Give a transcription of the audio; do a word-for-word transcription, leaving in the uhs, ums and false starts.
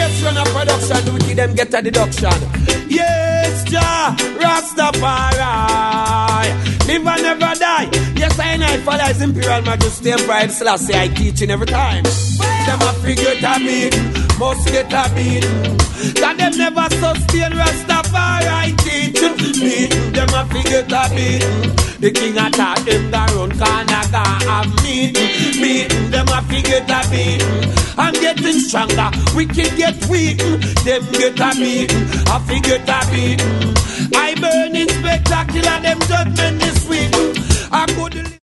bass run a production, we give them get a deduction. Yes, Jah, Rastafari, live and never die. Yes, I know for His Imperial Majesty Emperor Selassie, I teaching every time. Them a figure to beat, must get a beat. Cause them never sustain Rastafari teaching. Beat, them a figure to beat. The king attack them the run corner ga have meeting. Beating them a figure to beat. I'm getting stronger, we can get weak. Them get a beating, a figure to beat. I burning spectacular, them judgment this week. I could